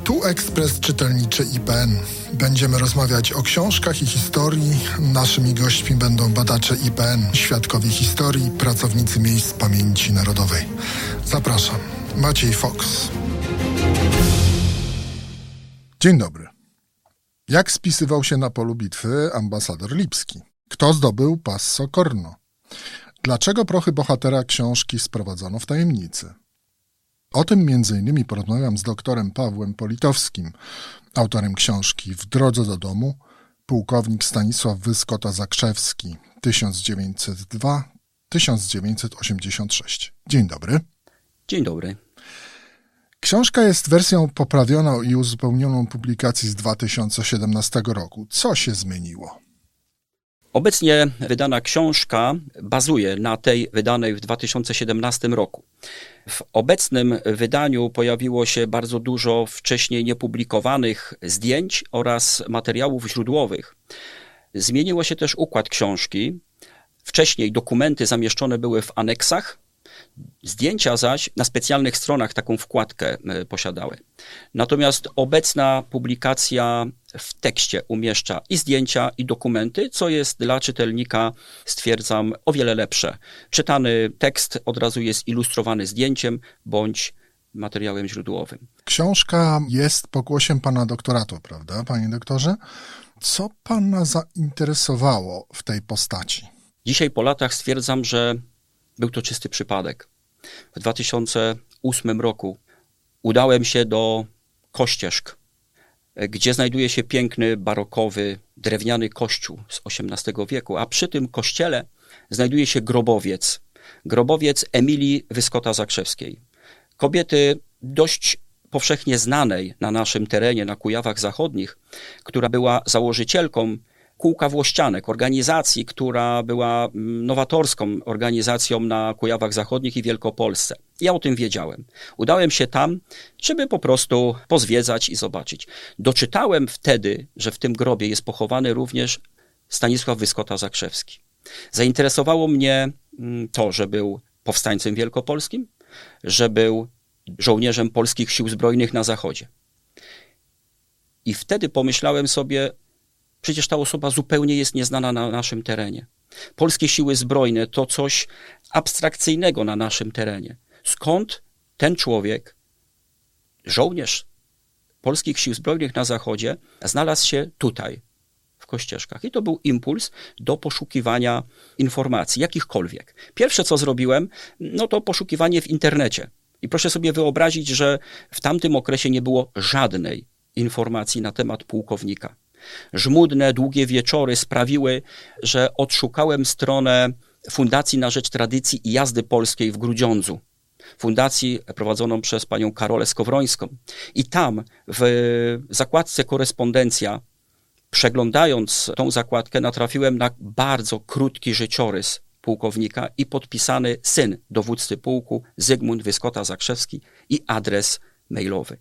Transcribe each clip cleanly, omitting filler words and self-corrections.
Tu Ekspres Czytelniczy IPN. Będziemy rozmawiać o książkach i historii. Naszymi gośćmi będą badacze IPN, świadkowie historii, pracownicy miejsc pamięci narodowej. Zapraszam. Maciej Fox. Dzień dobry. Jak spisywał się na polu bitwy ambasador Lipski? Kto zdobył Passo Corno? Dlaczego prochy bohatera książki sprowadzono w tajemnicy? O tym m.in. porozmawiam z doktorem Pawłem Politowskim, autorem książki W drodze do domu, pułkownik Stanisław Wyskota-Zakrzewski, 1902-1986. Dzień dobry. Dzień dobry. Książka jest wersją poprawioną i uzupełnioną publikacji z 2017 roku. Co się zmieniło? Obecnie wydana książka bazuje na tej wydanej w 2017 roku. W obecnym wydaniu pojawiło się bardzo dużo wcześniej niepublikowanych zdjęć oraz materiałów źródłowych. Zmieniło się też układ książki. Wcześniej dokumenty zamieszczone były w aneksach, zdjęcia zaś na specjalnych stronach taką wkładkę posiadały. Natomiast obecna publikacja w tekście umieszcza i zdjęcia, i dokumenty, co jest dla czytelnika, stwierdzam, o wiele lepsze. Czytany tekst od razu jest ilustrowany zdjęciem bądź materiałem źródłowym. Książka jest pokłosiem pana doktoratu, prawda, panie doktorze? Co pana zainteresowało w tej postaci? Dzisiaj po latach stwierdzam, że był to czysty przypadek. W 2008 roku udałem się do Kościerzk, gdzie znajduje się piękny, barokowy, drewniany kościół z XVIII wieku, a przy tym kościele znajduje się grobowiec. Grobowiec Emilii Wyskota-Zakrzewskiej. Kobiety dość powszechnie znanej na naszym terenie, na Kujawach Zachodnich, która była założycielką Kółka Włościanek, organizacji, która była nowatorską organizacją na Kujawach Zachodnich i Wielkopolsce. Ja o tym wiedziałem. Udałem się tam, żeby po prostu pozwiedzać i zobaczyć. Doczytałem wtedy, że w tym grobie jest pochowany również Stanisław Wyskota-Zakrzewski. Zainteresowało mnie to, że był powstańcem wielkopolskim, że był żołnierzem polskich sił zbrojnych na Zachodzie. I wtedy pomyślałem sobie, przecież ta osoba zupełnie jest nieznana na naszym terenie. Polskie siły zbrojne to coś abstrakcyjnego na naszym terenie. Skąd ten człowiek, żołnierz polskich sił zbrojnych na Zachodzie, znalazł się tutaj, w Kościerzkach? I to był impuls do poszukiwania informacji, jakichkolwiek. Pierwsze, co zrobiłem, to poszukiwanie w internecie. I proszę sobie wyobrazić, że w tamtym okresie nie było żadnej informacji na temat pułkownika. Żmudne, długie wieczory sprawiły, że odszukałem stronę Fundacji na Rzecz Tradycji i Jazdy Polskiej w Grudziądzu. Fundacji prowadzoną przez panią Karolę Skowrońską. I tam w zakładce korespondencja, przeglądając tą zakładkę, natrafiłem na bardzo krótki życiorys pułkownika i podpisany syn dowódcy pułku Zygmunt Wyskota-Zakrzewski i adres mailowy.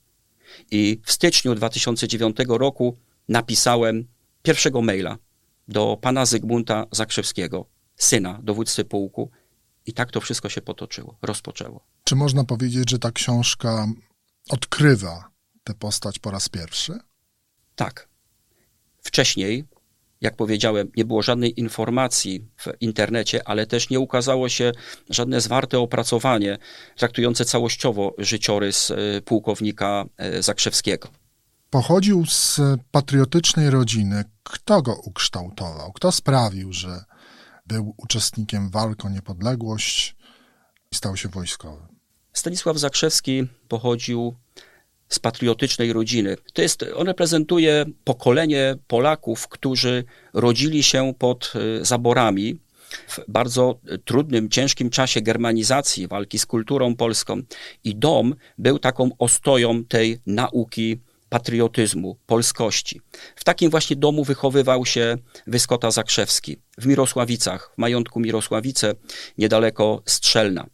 I w styczniu 2009 roku napisałem pierwszego maila do pana Zygmunta Zakrzewskiego, syna dowódcy pułku, i tak to wszystko się rozpoczęło. Czy można powiedzieć, że ta książka odkrywa tę postać po raz pierwszy? Tak. Wcześniej, jak powiedziałem, nie było żadnej informacji w internecie, ale też nie ukazało się żadne zwarte opracowanie traktujące całościowo życiorys pułkownika Zakrzewskiego. Pochodził z patriotycznej rodziny. Kto go ukształtował? Kto sprawił, że był uczestnikiem walk o niepodległość i stał się wojskowym? Stanisław Zakrzewski pochodził z patriotycznej rodziny. On reprezentuje pokolenie Polaków, którzy rodzili się pod zaborami w bardzo trudnym, ciężkim czasie germanizacji, walki z kulturą polską. I dom był taką ostoją tej nauki patriotyzmu, polskości. W takim właśnie domu wychowywał się Wyskota-Zakrzewski w Mirosławicach, w majątku Mirosławice, niedaleko Strzelna.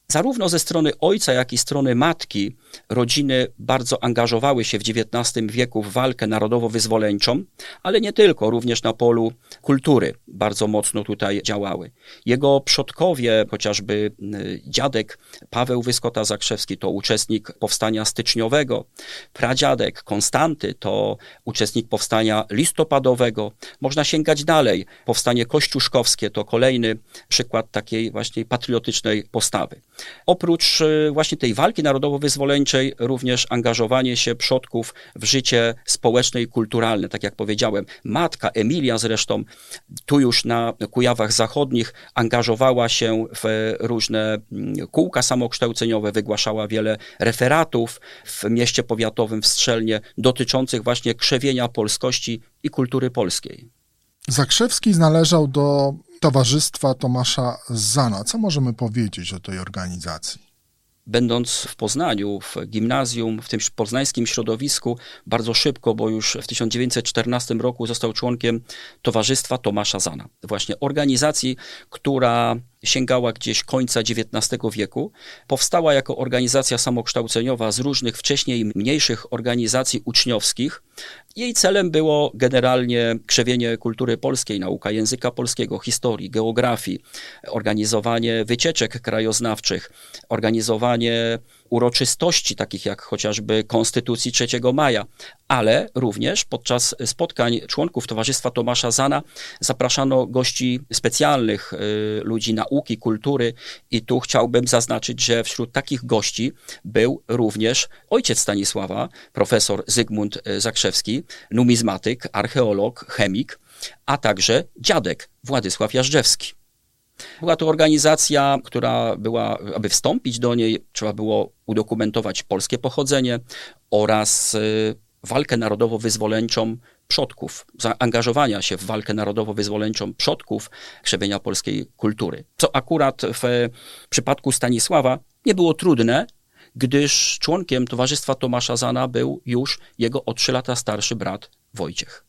Zarówno ze strony ojca, jak i strony matki rodziny bardzo angażowały się w XIX wieku w walkę narodowo-wyzwoleńczą, ale nie tylko, również na polu kultury bardzo mocno tutaj działały. Jego przodkowie, chociażby dziadek Paweł Wyskota-Zakrzewski to uczestnik powstania styczniowego, pradziadek Konstanty to uczestnik powstania listopadowego. Można sięgać dalej. Powstanie kościuszkowskie to kolejny przykład takiej właśnie patriotycznej postawy. Oprócz właśnie tej walki narodowo-wyzwoleńczej również angażowanie się przodków w życie społeczne i kulturalne, tak jak powiedziałem. Matka Emilia zresztą tu już na Kujawach Zachodnich angażowała się w różne kółka samokształceniowe, wygłaszała wiele referatów w mieście powiatowym w Strzelnie dotyczących właśnie krzewienia polskości i kultury polskiej. Zakrzewski należał do Towarzystwa Tomasza Zana. Co możemy powiedzieć o tej organizacji? Będąc w Poznaniu, w gimnazjum, w tym poznańskim środowisku, bardzo szybko, bo już w 1914 roku został członkiem Towarzystwa Tomasza Zana. Właśnie organizacji, która sięgała gdzieś końca XIX wieku, powstała jako organizacja samokształceniowa z różnych wcześniej mniejszych organizacji uczniowskich. Jej celem było generalnie krzewienie kultury polskiej, nauka języka polskiego, historii, geografii, organizowanie wycieczek krajoznawczych, organizowanie uroczystości, takich jak chociażby Konstytucji 3 maja, ale również podczas spotkań członków Towarzystwa Tomasza Zana zapraszano gości specjalnych, ludzi nauki, kultury i tu chciałbym zaznaczyć, że wśród takich gości był również ojciec Stanisława, profesor Zygmunt Zakrzewski, numizmatyk, archeolog, chemik, a także dziadek Władysław Jażdżewski. Była to organizacja, która była, aby wstąpić do niej, trzeba było udokumentować polskie pochodzenie oraz walkę narodowo-wyzwoleńczą przodków, zaangażowania się w walkę narodowo-wyzwoleńczą przodków krzewienia polskiej kultury. Co akurat w przypadku Stanisława nie było trudne, gdyż członkiem Towarzystwa Tomasza Zana był już jego o 3 lata starszy brat Wojciech.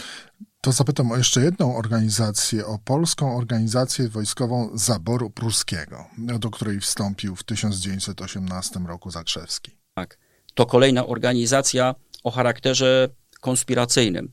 To zapytam o jeszcze jedną organizację, o Polską Organizację Wojskową Zaboru Pruskiego, do której wstąpił w 1918 roku Zakrzewski. Tak, to kolejna organizacja o charakterze konspiracyjnym.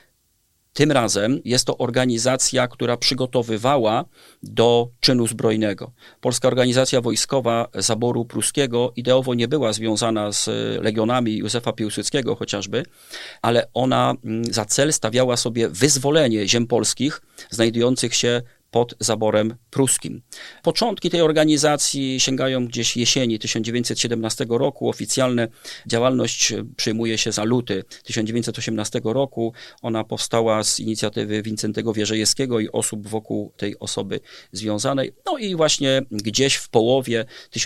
Tym razem jest to organizacja, która przygotowywała do czynu zbrojnego. Polska Organizacja Wojskowa Zaboru Pruskiego ideowo nie była związana z legionami Józefa Piłsudskiego chociażby, ale ona za cel stawiała sobie wyzwolenie ziem polskich znajdujących się pod zaborem pruskim. Początki tej organizacji sięgają gdzieś jesieni 1917 roku. Oficjalna działalność przyjmuje się za luty 1918 roku. Ona powstała z inicjatywy Wincentego Wierzejewskiego i osób wokół tej osoby związanej. No i właśnie gdzieś w połowie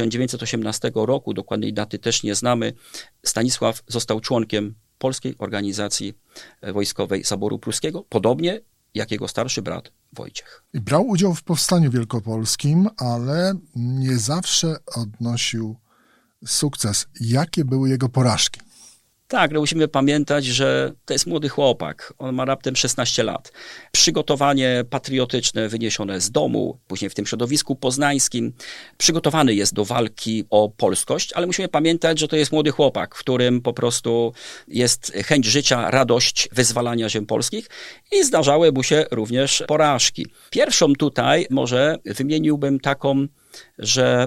1918 roku, dokładnej daty też nie znamy, Stanisław został członkiem Polskiej Organizacji Wojskowej Zaboru Pruskiego, podobnie jak jego starszy brat Wojciech. I brał udział w Powstaniu Wielkopolskim, ale nie zawsze odnosił sukces. Jakie były jego porażki? Tak, no musimy pamiętać, że to jest młody chłopak. On ma raptem 16 lat. Przygotowanie patriotyczne wyniesione z domu, później w tym środowisku poznańskim. Przygotowany jest do walki o polskość, ale musimy pamiętać, że to jest młody chłopak, w którym po prostu jest chęć życia, radość wyzwalania ziem polskich i zdarzały mu się również porażki. Pierwszą tutaj może wymieniłbym taką, że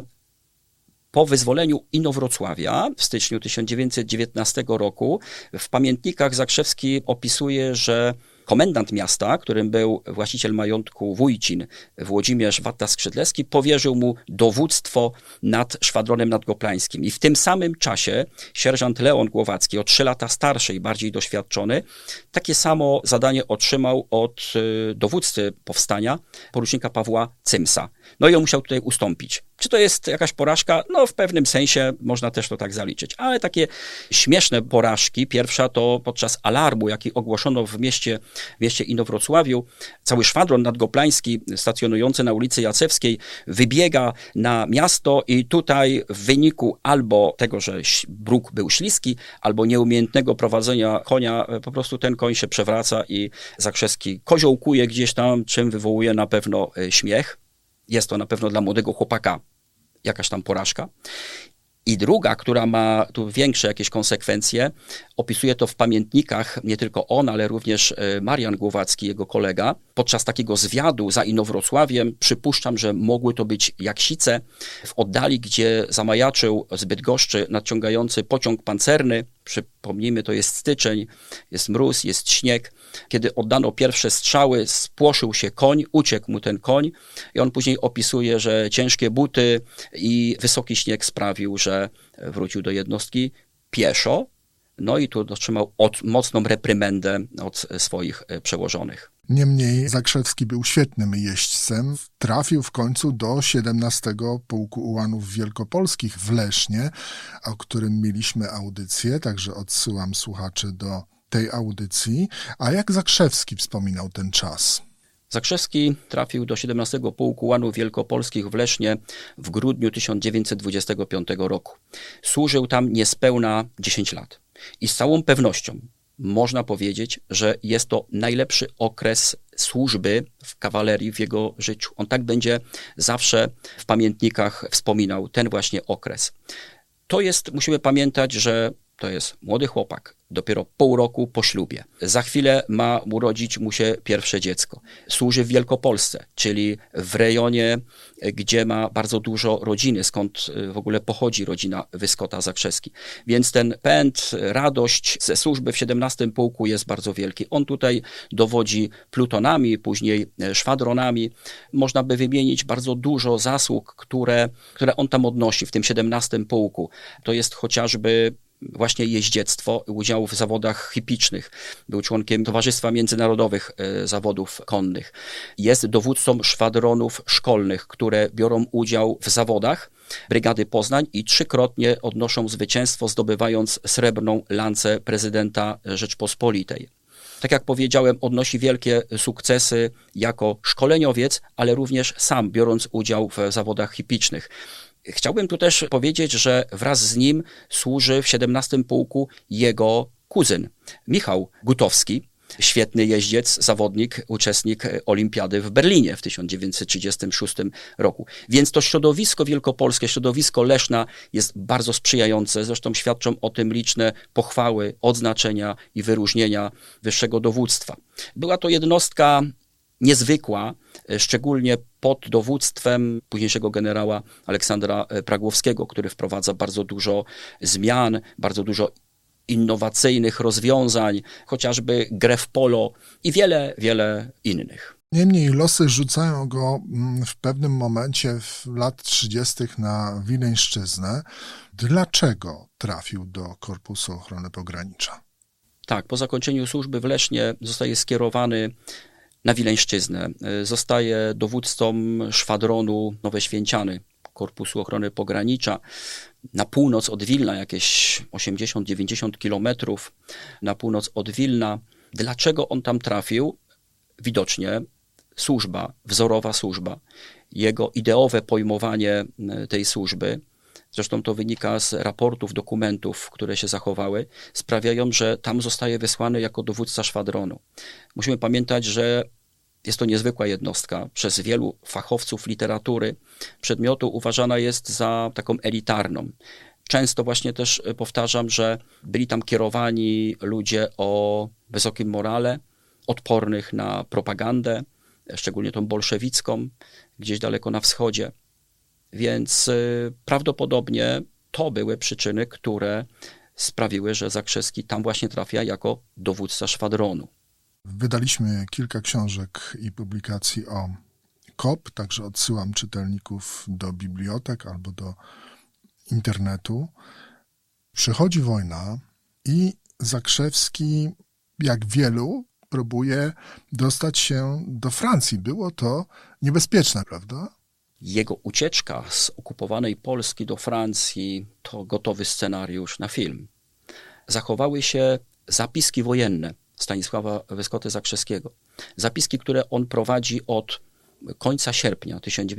po wyzwoleniu Inowrocławia w styczniu 1919 roku w pamiętnikach Zakrzewski opisuje, że komendant miasta, którym był właściciel majątku Wójcin, Włodzimierz Wata-Skrzydlewski, powierzył mu dowództwo nad szwadronem nadgoplańskim. I w tym samym czasie sierżant Leon Głowacki, o 3 lata starszy i bardziej doświadczony, takie samo zadanie otrzymał od dowódcy powstania, porucznika Pawła Cymsa. No i on musiał tutaj ustąpić. Czy to jest jakaś porażka? No w pewnym sensie można też to tak zaliczyć. Ale takie śmieszne porażki, pierwsza to podczas alarmu, jaki ogłoszono w mieście Inowrocławiu, cały szwadron nadgoplański stacjonujący na ulicy Jacewskiej wybiega na miasto i tutaj w wyniku albo tego, że bruk był śliski, albo nieumiejętnego prowadzenia konia, po prostu ten koń się przewraca i Zakrzewski koziołkuje gdzieś tam, czym wywołuje na pewno śmiech. Jest to na pewno dla młodego chłopaka jakaś tam porażka. I druga, która ma tu większe jakieś konsekwencje, opisuje to w pamiętnikach nie tylko on, ale również Marian Głowacki, jego kolega. Podczas takiego zwiadu za Inowrocławiem, przypuszczam, że mogły to być Jaksice, w oddali, gdzie zamajaczył z Bydgoszczy nadciągający pociąg pancerny. Przypomnijmy, to jest styczeń, jest mróz, jest śnieg. Kiedy oddano pierwsze strzały, spłoszył się koń, uciekł mu ten koń i on później opisuje, że ciężkie buty i wysoki śnieg sprawił, że wrócił do jednostki pieszo, no i tu otrzymał mocną reprymendę od swoich przełożonych. Niemniej Zakrzewski był świetnym jeźdźcem. Trafił w końcu do 17 Pułku Ułanów Wielkopolskich w Lesznie, o którym mieliśmy audycję, także odsyłam słuchaczy do tej audycji. A jak Zakrzewski wspominał ten czas? Zakrzewski trafił do 17 Pułku Ułanów Wielkopolskich w Lesznie w grudniu 1925 roku. Służył tam niespełna 10 lat. I z całą pewnością można powiedzieć, że jest to najlepszy okres służby w kawalerii w jego życiu. On tak będzie zawsze w pamiętnikach wspominał ten właśnie okres. Musimy pamiętać, że to jest młody chłopak, dopiero pół roku po ślubie. Za chwilę ma urodzić mu się pierwsze dziecko. Służy w Wielkopolsce, czyli w rejonie, gdzie ma bardzo dużo rodziny, skąd w ogóle pochodzi rodzina Wyskota Zakrzewski. Więc ten pęd, radość ze służby w 17 Pułku jest bardzo wielki. On tutaj dowodzi plutonami, później szwadronami. Można by wymienić bardzo dużo zasług, które on tam odnosi w tym 17 Pułku. To jest chociażby właśnie jeździectwo, udział w zawodach hippicznych. Był członkiem Towarzystwa Międzynarodowych Zawodów Konnych. Jest dowódcą szwadronów szkolnych, które biorą udział w zawodach Brygady Poznań i 3-krotnie odnoszą zwycięstwo, zdobywając srebrną lancę prezydenta Rzeczpospolitej. Tak jak powiedziałem, odnosi wielkie sukcesy jako szkoleniowiec, ale również sam biorąc udział w zawodach hippicznych. Chciałbym tu też powiedzieć, że wraz z nim służy w 17 Pułku jego kuzyn, Michał Gutowski, świetny jeździec, zawodnik, uczestnik Olimpiady w Berlinie w 1936 roku. Więc to środowisko wielkopolskie, środowisko Leszna jest bardzo sprzyjające. Zresztą świadczą o tym liczne pochwały, odznaczenia i wyróżnienia wyższego dowództwa. Była to jednostka niezwykła, szczególnie pod dowództwem późniejszego generała Aleksandra Pragłowskiego, który wprowadza bardzo dużo zmian, bardzo dużo innowacyjnych rozwiązań, chociażby grę w polo i wiele, wiele innych. Niemniej losy rzucają go w pewnym momencie w lat 30. na Wileńszczyznę. Dlaczego trafił do Korpusu Ochrony Pogranicza? Tak, po zakończeniu służby w Lesznie zostaje skierowany na Wileńszczyznę. Zostaje dowódcą szwadronu Nowe Święciany, Korpusu Ochrony Pogranicza. Na północ od Wilna, jakieś 80-90 kilometrów na północ od Wilna. Dlaczego on tam trafił? Widocznie służba, wzorowa służba, jego ideowe pojmowanie tej służby, zresztą to wynika z raportów, dokumentów, które się zachowały, sprawiają, że tam zostaje wysłany jako dowódca szwadronu. Musimy pamiętać, że jest to niezwykła jednostka. Przez wielu fachowców literatury przedmiotu uważana jest za taką elitarną. Często właśnie też powtarzam, że byli tam kierowani ludzie o wysokim morale, odpornych na propagandę, szczególnie tą bolszewicką, gdzieś daleko na wschodzie. Więc prawdopodobnie to były przyczyny, które sprawiły, że Zakrzewski tam właśnie trafia jako dowódca szwadronu. Wydaliśmy kilka książek i publikacji o KOP, także odsyłam czytelników do bibliotek albo do internetu. Przychodzi wojna i Zakrzewski, jak wielu, próbuje dostać się do Francji. Było to niebezpieczne, prawda? Jego ucieczka z okupowanej Polski do Francji to gotowy scenariusz na film. Zachowały się zapiski wojenne Stanisława Wyskoty Zakrzewskiego. Zapiski, które on prowadzi od końca sierpnia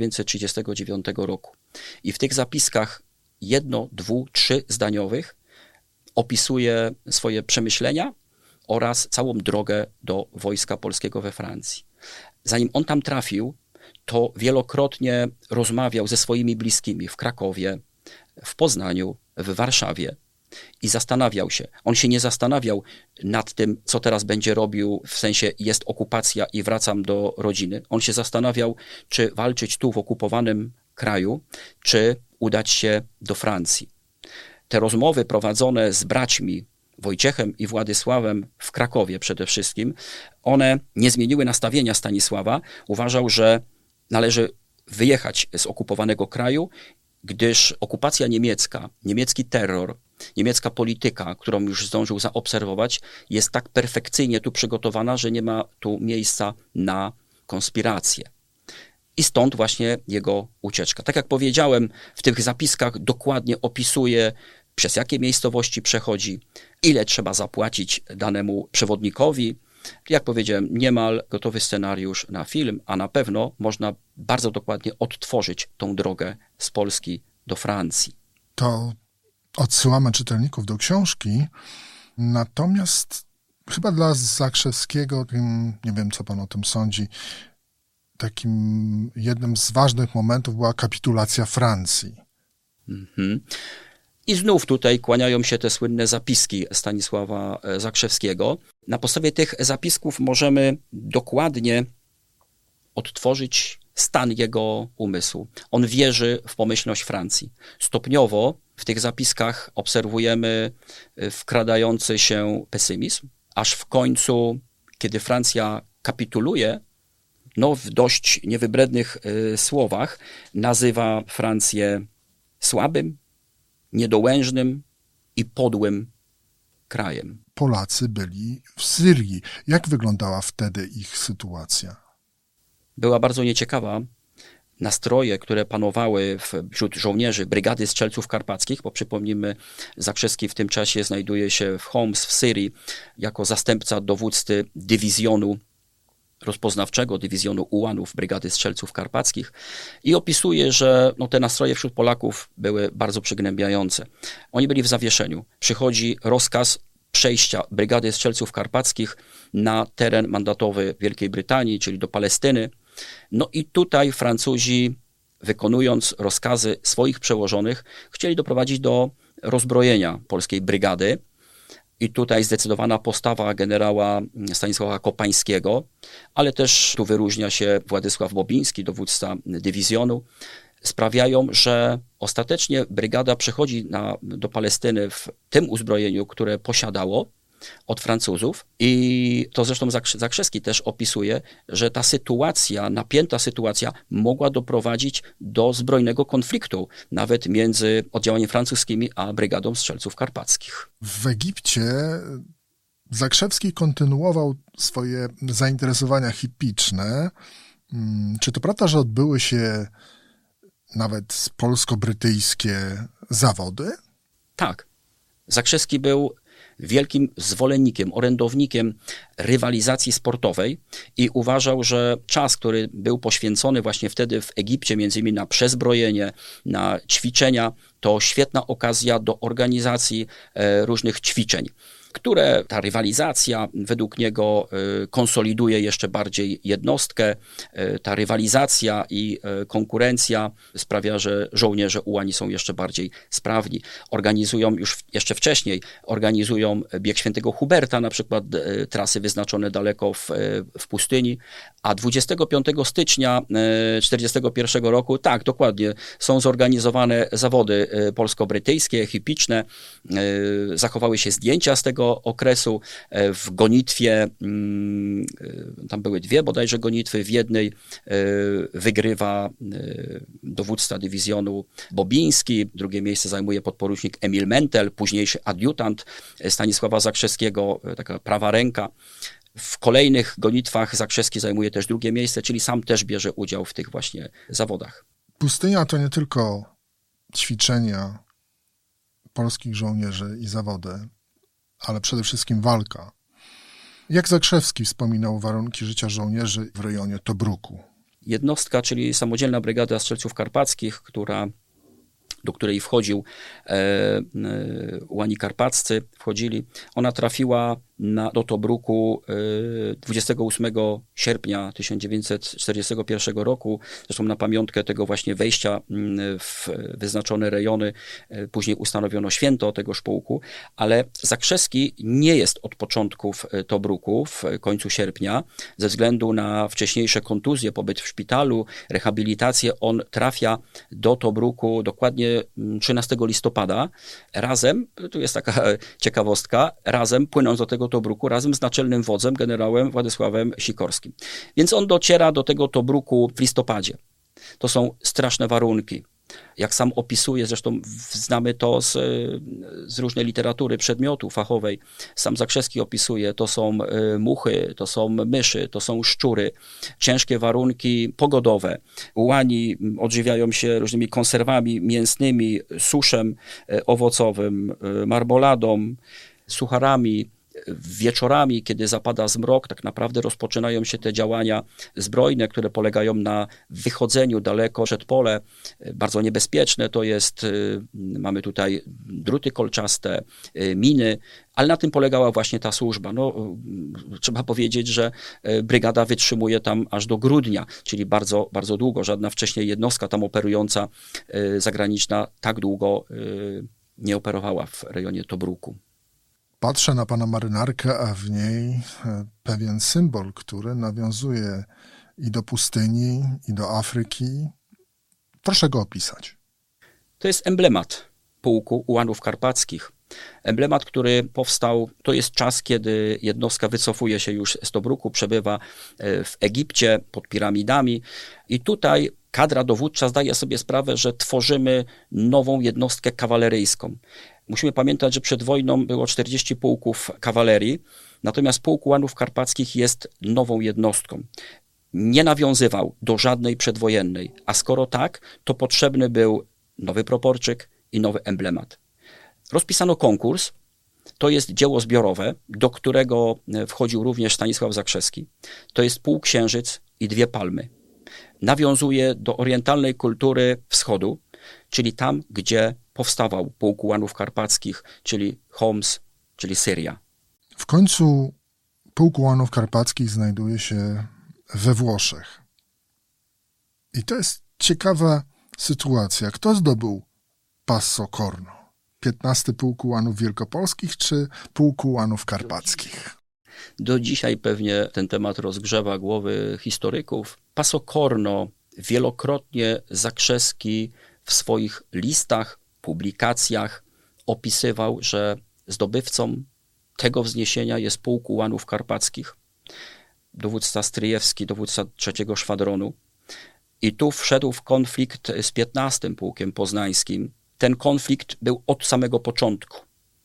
1939 roku. I w tych zapiskach 1-, 2-, 3-zdaniowych opisuje swoje przemyślenia oraz całą drogę do wojska polskiego we Francji. Zanim on tam trafił, to wielokrotnie rozmawiał ze swoimi bliskimi w Krakowie, w Poznaniu, w Warszawie i zastanawiał się. On się nie zastanawiał nad tym, co teraz będzie robił, w sensie jest okupacja i wracam do rodziny. On się zastanawiał, czy walczyć tu w okupowanym kraju, czy udać się do Francji. Te rozmowy prowadzone z braćmi Wojciechem i Władysławem w Krakowie przede wszystkim, one nie zmieniły nastawienia Stanisława. Uważał, że należy wyjechać z okupowanego kraju, gdyż okupacja niemiecka, niemiecki terror, niemiecka polityka, którą już zdążył zaobserwować, jest tak perfekcyjnie tu przygotowana, że nie ma tu miejsca na konspirację. I stąd właśnie jego ucieczka. Tak jak powiedziałem, w tych zapiskach dokładnie opisuje, przez jakie miejscowości przechodzi, ile trzeba zapłacić danemu przewodnikowi. Jak powiedziałem, niemal gotowy scenariusz na film, a na pewno można bardzo dokładnie odtworzyć tą drogę z Polski do Francji. To odsyłamy czytelników do książki, natomiast chyba dla Zakrzewskiego, nie wiem co pan o tym sądzi, takim jednym z ważnych momentów była kapitulacja Francji. I znów tutaj kłaniają się te słynne zapiski Stanisława Zakrzewskiego. Na podstawie tych zapisków możemy dokładnie odtworzyć stan jego umysłu. On wierzy w pomyślność Francji. Stopniowo w tych zapiskach obserwujemy wkradający się pesymizm, aż w końcu, kiedy Francja kapituluje, w dość niewybrednych słowach nazywa Francję słabym, niedołężnym i podłym krajem. Polacy byli w Syrii. Jak wyglądała wtedy ich sytuacja? Była bardzo nieciekawa. Nastroje, które panowały wśród żołnierzy Brygady Strzelców Karpackich, bo przypomnijmy, Zakrzewski w tym czasie znajduje się w Homs w Syrii jako zastępca dowódcy dywizjonu rozpoznawczego, dywizjonu ułanów Brygady Strzelców Karpackich i opisuje, że te nastroje wśród Polaków były bardzo przygnębiające. Oni byli w zawieszeniu. Przychodzi rozkaz przejścia Brygady Strzelców Karpackich na teren mandatowy Wielkiej Brytanii, czyli do Palestyny. I tutaj Francuzi, wykonując rozkazy swoich przełożonych, chcieli doprowadzić do rozbrojenia polskiej brygady. I tutaj zdecydowana postawa generała Stanisława Kopańskiego, ale też tu wyróżnia się Władysław Bobiński, dowódca dywizjonu, sprawiają, że ostatecznie brygada przechodzi do Palestyny w tym uzbrojeniu, które posiadało od Francuzów i to zresztą Zakrzewski też opisuje, że ta sytuacja, napięta sytuacja mogła doprowadzić do zbrojnego konfliktu, nawet między oddziałami francuskimi a Brygadą Strzelców Karpackich. W Egipcie Zakrzewski kontynuował swoje zainteresowania hipiczne. Czy to prawda, że odbyły się nawet polsko-brytyjskie zawody? Tak. Zakrzewski był wielkim zwolennikiem, orędownikiem rywalizacji sportowej i uważał, że czas, który był poświęcony właśnie wtedy w Egipcie, między innymi na przezbrojenie, na ćwiczenia, to świetna okazja do organizacji różnych ćwiczeń, które ta rywalizacja według niego konsoliduje jeszcze bardziej jednostkę. Ta rywalizacja i konkurencja sprawia, że żołnierze ułani są jeszcze bardziej sprawni. Organizują jeszcze wcześniej, organizują bieg Świętego Huberta, na przykład trasy wyznaczone daleko w pustyni, a 25 stycznia 1941 roku, tak, dokładnie, są zorganizowane zawody polsko-brytyjskie, hipiczne. Zachowały się zdjęcia z tego okresu. W gonitwie, tam były dwie bodajże gonitwy, w jednej wygrywa dowódca dywizjonu Bobiński, drugie miejsce zajmuje podporucznik Emil Mentel, późniejszy adiutant Stanisława Zakrzewskiego, taka prawa ręka. W kolejnych gonitwach Zakrzewski zajmuje też drugie miejsce, czyli sam też bierze udział w tych właśnie zawodach. Pustynia to nie tylko ćwiczenia polskich żołnierzy i zawody, ale przede wszystkim walka. Jak Zakrzewski wspominał warunki życia żołnierzy w rejonie Tobruku? Jednostka, czyli samodzielna Brygada Strzelców Karpackich, do której wchodził ułani karpaccy, ona trafiła do Tobruku 28 sierpnia 1941 roku, zresztą na pamiątkę tego właśnie wejścia w wyznaczone rejony, później ustanowiono święto tegoż pułku, ale Zakrzewski nie jest od początków Tobruku w końcu sierpnia, ze względu na wcześniejsze kontuzje, pobyt w szpitalu, rehabilitację, on trafia do Tobruku dokładnie 13 listopada, razem, tu jest taka ciekawostka, razem płynąc do tego Tobruku, razem z naczelnym wodzem, generałem Władysławem Sikorskim. Więc on dociera do tego Tobruku w listopadzie. To są straszne warunki. Jak sam opisuje, zresztą znamy to z różnej literatury, przedmiotu fachowej, sam Zakrzewski opisuje, to są muchy, to są myszy, to są szczury, ciężkie warunki pogodowe. Łani odżywiają się różnymi konserwami mięsnymi, suszem owocowym, marboladą, sucharami. Wieczorami, kiedy zapada zmrok, tak naprawdę rozpoczynają się te działania zbrojne, które polegają na wychodzeniu daleko przed pole. Bardzo niebezpieczne to jest, mamy tutaj druty kolczaste, miny, ale na tym polegała właśnie ta służba. No, trzeba powiedzieć, że brygada wytrzymuje tam aż do grudnia, czyli bardzo, bardzo długo. Żadna wcześniej jednostka tam operująca zagraniczna tak długo nie operowała w rejonie Tobruku. Patrzę na pana marynarkę, a w niej pewien symbol, który nawiązuje i do pustyni, i do Afryki. Proszę go opisać. To jest emblemat pułku ułanów karpackich. Emblemat, który powstał, to jest czas, kiedy jednostka wycofuje się już z Tobruku, przebywa w Egipcie pod piramidami i tutaj kadra dowódcza zdaje sobie sprawę, że tworzymy nową jednostkę kawaleryjską. Musimy pamiętać, że przed wojną było 40 pułków kawalerii, natomiast pułk ułanów karpackich jest nową jednostką. Nie nawiązywał do żadnej przedwojennej, a skoro tak, to potrzebny był nowy proporczyk i nowy emblemat. Rozpisano konkurs, to jest dzieło zbiorowe, do którego wchodził również Stanisław Zakrzewski. To jest półksiężyc i 2 palmy. Nawiązuje do orientalnej kultury wschodu, czyli tam, gdzie powstawał pułk ułanów karpackich, czyli Homs, czyli Syria. W końcu pułk ułanów karpackich znajduje się we Włoszech. I to jest ciekawa sytuacja. Kto zdobył Passo Corno? 15 Pułk Ułanów Wielkopolskich czy Pułk Ułanów Karpackich? Do dzisiaj pewnie ten temat rozgrzewa głowy historyków. Passo Corno wielokrotnie Zakrzewski w swoich listach, publikacjach opisywał, że zdobywcą tego wzniesienia jest Pułk Ułanów Karpackich. Dowódca Stryjewski, dowódca 3 szwadronu. I tu wszedł w konflikt z 15 Pułkiem Poznańskim. Ten konflikt był od samego początku.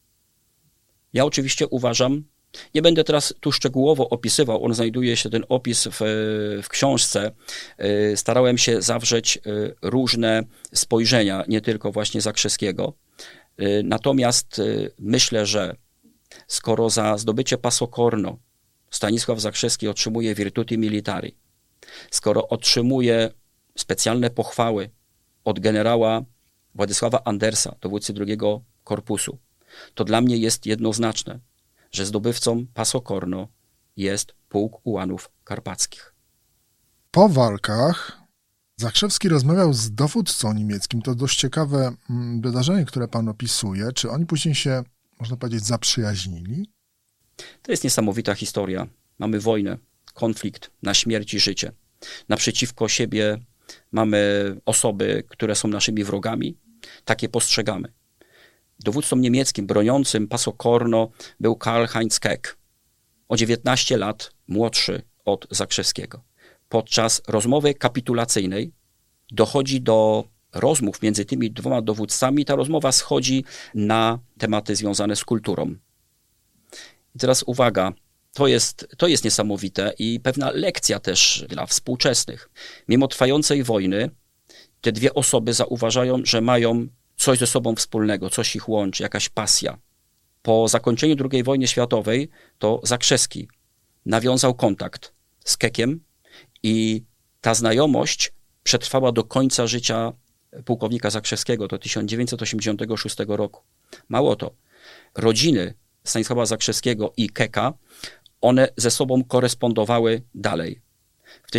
Ja oczywiście uważam, nie będę teraz tu szczegółowo opisywał, on znajduje się, ten opis w książce. Starałem się zawrzeć różne spojrzenia, nie tylko właśnie Zakrzewskiego. Natomiast myślę, że skoro za zdobycie Passo Corno Stanisław Zakrzewski otrzymuje virtuti militari, skoro otrzymuje specjalne pochwały od generała Władysława Andersa, dowódcy 2 Korpusu, to dla mnie jest jednoznaczne, że zdobywcą Passo Corno jest Pułk Ułanów Karpackich. Po walkach Zakrzewski rozmawiał z dowódcą niemieckim. To dość ciekawe wydarzenie, które pan opisuje. Czy oni później się, można powiedzieć, zaprzyjaźnili? To jest niesamowita historia. Mamy wojnę, konflikt na śmierć i życie. Naprzeciwko siebie mamy osoby, które są naszymi wrogami. Takie postrzegamy. Dowódcą niemieckim broniącym Passo Corno był Karl-Heinz Keck, o 19 lat młodszy od Zakrzewskiego. Podczas rozmowy kapitulacyjnej dochodzi do rozmów między tymi 2 dowódcami. Ta rozmowa schodzi na tematy związane z kulturą. I teraz uwaga, to jest niesamowite i pewna lekcja też dla współczesnych. Mimo trwającej wojny te 2 osoby zauważają, że mają coś ze sobą wspólnego, coś ich łączy, jakaś pasja. Po zakończeniu II wojny światowej to Zakrzewski nawiązał kontakt z Keckiem i ta znajomość przetrwała do końca życia pułkownika Zakrzewskiego, do 1986 roku. Mało to, rodziny Stanisława Zakrzewskiego i Keka, one ze sobą korespondowały dalej. W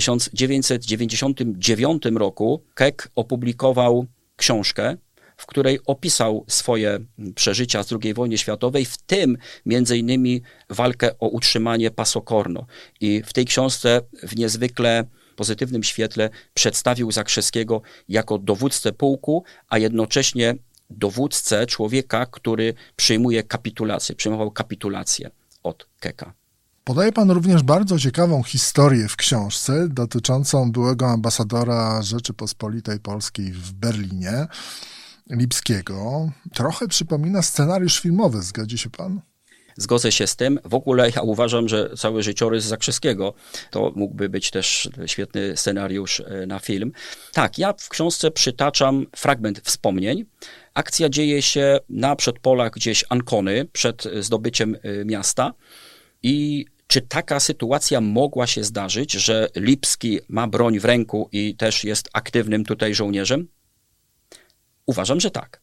1999 roku Kek opublikował książkę, w której opisał swoje przeżycia z II wojny światowej, w tym między innymi walkę o utrzymanie Passo Corno. I w tej książce w niezwykle pozytywnym świetle przedstawił Zakrzewskiego jako dowódcę pułku, a jednocześnie dowódcę, człowieka, który przyjmował kapitulację od Keka. Podaje pan również bardzo ciekawą historię w książce dotyczącą byłego ambasadora Rzeczypospolitej Polskiej w Berlinie, Lipskiego. Trochę przypomina scenariusz filmowy, zgodzi się pan? Zgodzę się z tym. W ogóle ja uważam, że cały życiorys Zakrzewskiego to mógłby być też świetny scenariusz na film. Tak, ja w książce przytaczam fragment wspomnień. Akcja dzieje się na przedpolach gdzieś Ancony, przed zdobyciem miasta. I czy taka sytuacja mogła się zdarzyć, że Lipski ma broń w ręku i też jest aktywnym tutaj żołnierzem? Uważam,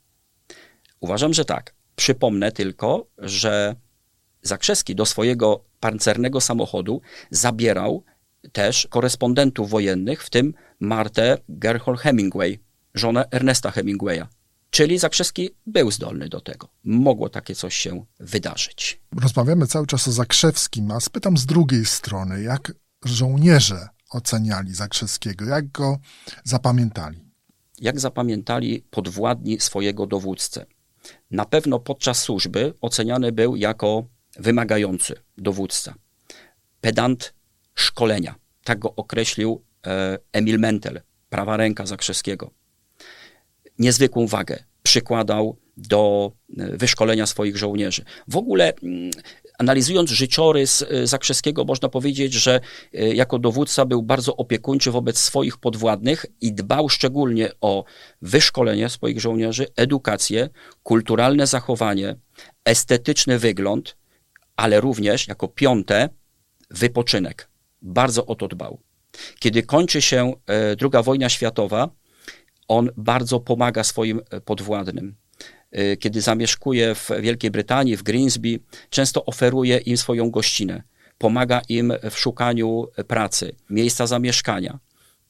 że tak. Przypomnę tylko, że Zakrzewski do swojego pancernego samochodu zabierał też korespondentów wojennych, w tym Martę Gerhold Hemingway, żonę Ernesta Hemingwaya. Czyli Zakrzewski był zdolny do tego. Mogło takie coś się wydarzyć. Rozmawiamy cały czas o Zakrzewskim, a spytam z drugiej strony, jak żołnierze oceniali Zakrzewskiego, jak go zapamiętali? Jak zapamiętali podwładni swojego dowódcę? Na pewno podczas służby oceniany był jako wymagający dowódca. Pedant szkolenia. Tak go określił Emil Mentel, prawa ręka Zakrzewskiego. Niezwykłą wagę przykładał do wyszkolenia swoich żołnierzy. W ogóle analizując życiorys Zakrzewskiego, można powiedzieć, że jako dowódca był bardzo opiekuńczy wobec swoich podwładnych i dbał szczególnie o wyszkolenie swoich żołnierzy, edukację, kulturalne zachowanie, estetyczny wygląd, ale również jako piąte wypoczynek. Bardzo o to dbał. Kiedy kończy się II wojna światowa, on bardzo pomaga swoim podwładnym. Kiedy zamieszkuje w Wielkiej Brytanii, w Grimsby, często oferuje im swoją gościnę. Pomaga im w szukaniu pracy, miejsca zamieszkania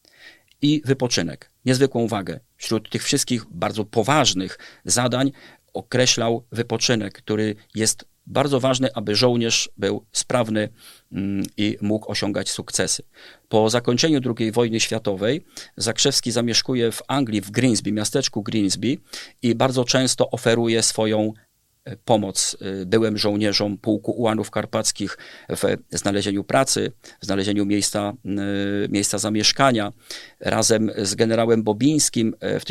i wypoczynek. Niezwykłą wagę. Wśród tych wszystkich bardzo poważnych zadań określał wypoczynek, który jest bardzo ważny, aby żołnierz był sprawny i mógł osiągać sukcesy. Po zakończeniu II wojny światowej Zakrzewski zamieszkuje w Anglii, w Grimsby, miasteczku Grimsby i bardzo często oferuje swoją pomoc byłym żołnierzom pułku ułanów karpackich w znalezieniu pracy, w znalezieniu miejsca zamieszkania. Razem z generałem Bobińskim w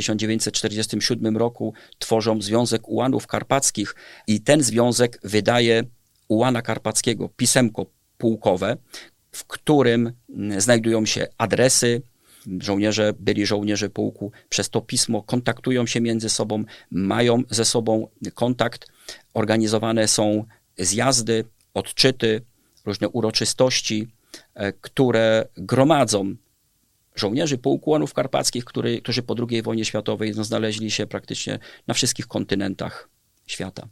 1947 roku tworzą Związek Ułanów Karpackich i ten związek wydaje ułana karpackiego, pisemko pułkowe, w którym znajdują się adresy. Byli żołnierze pułku przez to pismo kontaktują się między sobą, mają ze sobą kontakt. Organizowane są zjazdy, odczyty, różne uroczystości, które gromadzą żołnierzy pułku ułanów karpackich, którzy po II wojnie światowej znaleźli się praktycznie na wszystkich kontynentach świata.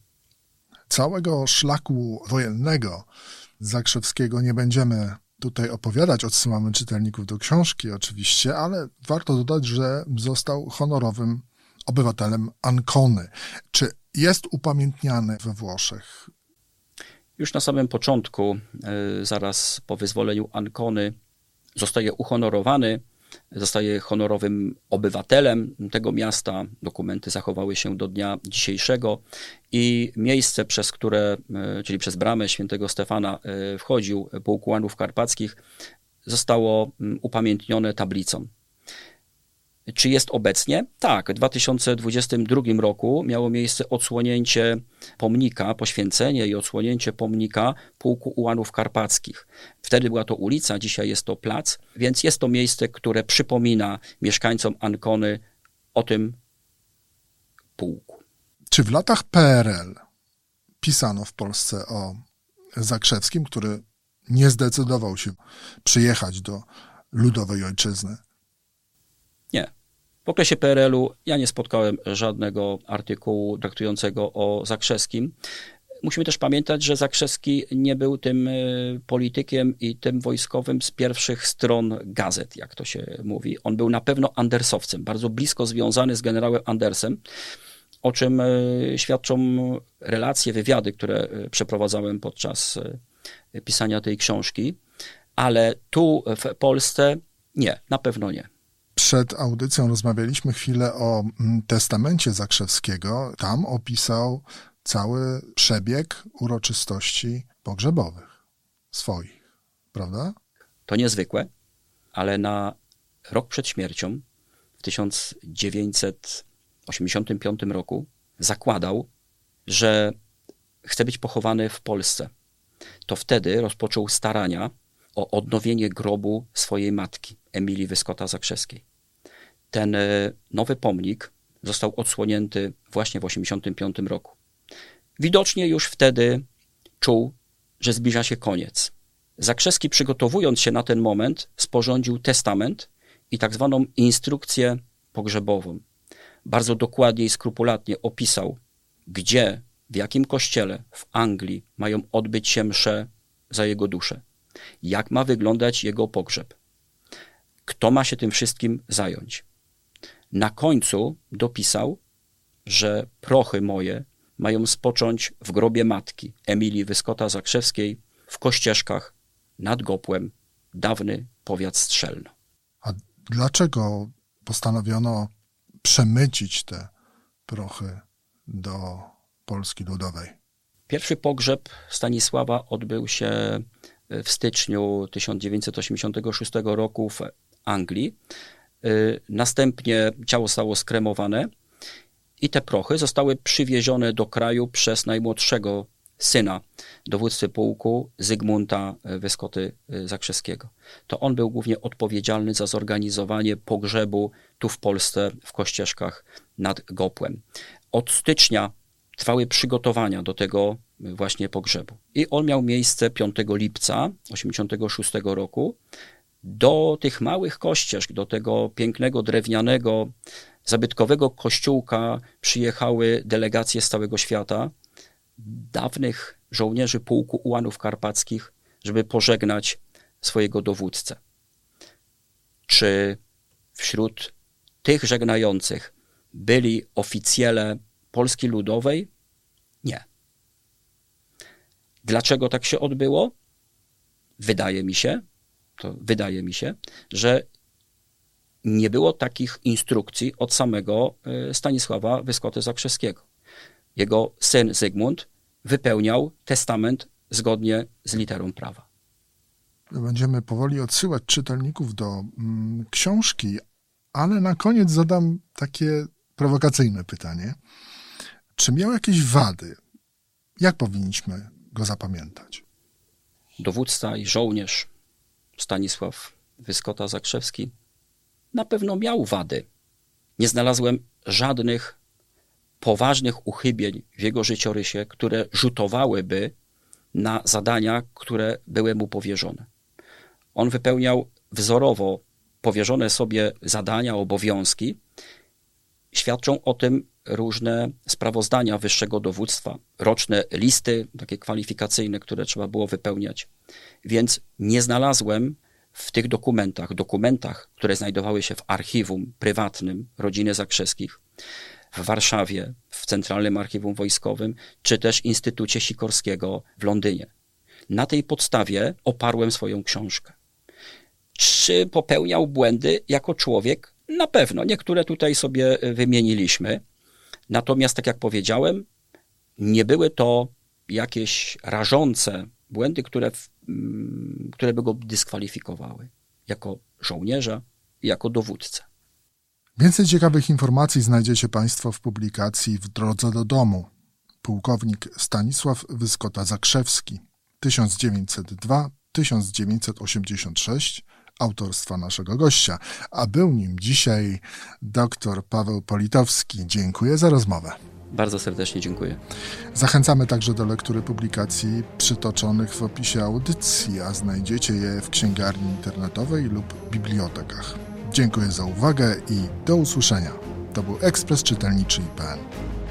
Całego szlaku wojennego Zakrzewskiego nie będziemy tutaj opowiadać, odsyłamy czytelników do książki oczywiście, ale warto dodać, że został honorowym obywatelem Ancony. Czy jest upamiętniany we Włoszech? Już na samym początku, zaraz po wyzwoleniu Ancony, zostaje uhonorowany, zostaje honorowym obywatelem tego miasta. Dokumenty zachowały się do dnia dzisiejszego i miejsce, czyli przez bramę świętego Stefana wchodził pułk ułanów karpackich, zostało upamiętnione tablicą. Czy jest obecnie? Tak, w 2022 roku miało miejsce odsłonięcie pomnika, poświęcenie i odsłonięcie pomnika pułku ułanów karpackich. Wtedy była to ulica, dzisiaj jest to plac, więc jest to miejsce, które przypomina mieszkańcom Ancony o tym pułku. Czy w latach PRL pisano w Polsce o Zakrzewskim, który nie zdecydował się przyjechać do ludowej ojczyzny? Nie. W okresie PRL-u ja nie spotkałem żadnego artykułu traktującego o Zakrzewskim. musimy też pamiętać, że Zakrzewski nie był tym politykiem i tym wojskowym z pierwszych stron gazet, jak to się mówi. On był na pewno andersowcem, bardzo blisko związany z generałem Andersem, o czym świadczą relacje, wywiady, które przeprowadzałem podczas pisania tej książki. Ale tu w Polsce nie, na pewno nie. Przed audycją rozmawialiśmy chwilę o testamencie Zakrzewskiego. Tam opisał cały przebieg uroczystości pogrzebowych swoich, prawda? To niezwykłe, ale na rok przed śmiercią, w 1985 roku, zakładał, że chce być pochowany w Polsce. To wtedy rozpoczął starania o odnowienie grobu swojej matki, Emilii Wyskota-Zakrzewskiej. Ten nowy pomnik został odsłonięty właśnie w 1985 roku. Widocznie już wtedy czuł, że zbliża się koniec. Zakrzewski, przygotowując się na ten moment, sporządził testament i tak zwaną instrukcję pogrzebową. Bardzo dokładnie i skrupulatnie opisał, gdzie, w jakim kościele w Anglii mają odbyć się msze za jego duszę. Jak ma wyglądać jego pogrzeb. Kto ma się tym wszystkim zająć. Na końcu dopisał, że prochy moje mają spocząć w grobie matki Emilii Wyskota-Zakrzewskiej w Kościeszkach nad Gopłem, dawny powiat Strzelno. A dlaczego postanowiono przemycić te prochy do Polski Ludowej? Pierwszy pogrzeb Stanisława odbył się w styczniu 1986 roku w Anglii. Następnie ciało zostało skremowane i te prochy zostały przywiezione do kraju przez najmłodszego syna dowódcy pułku Zygmunta Wyskoty-Zakrzewskiego. To on był głównie odpowiedzialny za zorganizowanie pogrzebu tu w Polsce, w Kościeszkach nad Gopłem. Od stycznia trwały przygotowania do tego właśnie pogrzebu. I on miał miejsce 5 lipca 1986 roku. Do tych małych kościeżk, do tego pięknego, drewnianego, zabytkowego kościółka przyjechały delegacje z całego świata, dawnych żołnierzy pułku ułanów karpackich, żeby pożegnać swojego dowódcę. Czy wśród tych żegnających byli oficjele Polski Ludowej? Nie. Dlaczego tak się odbyło? Wydaje mi się, że nie było takich instrukcji od samego Stanisława Wyskoty-Zakrzewskiego. Jego syn Zygmunt wypełniał testament zgodnie z literą prawa. Będziemy powoli odsyłać czytelników do książki, ale na koniec zadam takie prowokacyjne pytanie. Czy miał jakieś wady? Jak powinniśmy go zapamiętać? Dowódca i żołnierz Stanisław Wyskota-Zakrzewski na pewno miał wady. Nie znalazłem żadnych poważnych uchybień w jego życiorysie, które rzutowałyby na zadania, które były mu powierzone. On wypełniał wzorowo powierzone sobie zadania, obowiązki. Świadczą o tym różne sprawozdania wyższego dowództwa, roczne listy, takie kwalifikacyjne, które trzeba było wypełniać. Więc nie znalazłem w tych dokumentach, które znajdowały się w archiwum prywatnym rodziny Zakrzewskich, w Warszawie, w Centralnym Archiwum Wojskowym, czy też Instytucie Sikorskiego w Londynie. Na tej podstawie oparłem swoją książkę. Czy popełniał błędy jako człowiek? Na pewno. Niektóre tutaj sobie wymieniliśmy. Natomiast, tak jak powiedziałem, nie były to jakieś rażące błędy, które by go dyskwalifikowały jako żołnierza i jako dowódcę. Więcej ciekawych informacji znajdziecie Państwo w publikacji W drodze do domu. Pułkownik Stanisław Wyskota-Zakrzewski 1902-1986 autorstwa naszego gościa, a był nim dzisiaj dr Paweł Politowski. Dziękuję za rozmowę. Bardzo serdecznie dziękuję. Zachęcamy także do lektury publikacji przytoczonych w opisie audycji, a znajdziecie je w księgarni internetowej lub bibliotekach. Dziękuję za uwagę i do usłyszenia. To był Ekspres Czytelniczy IPN.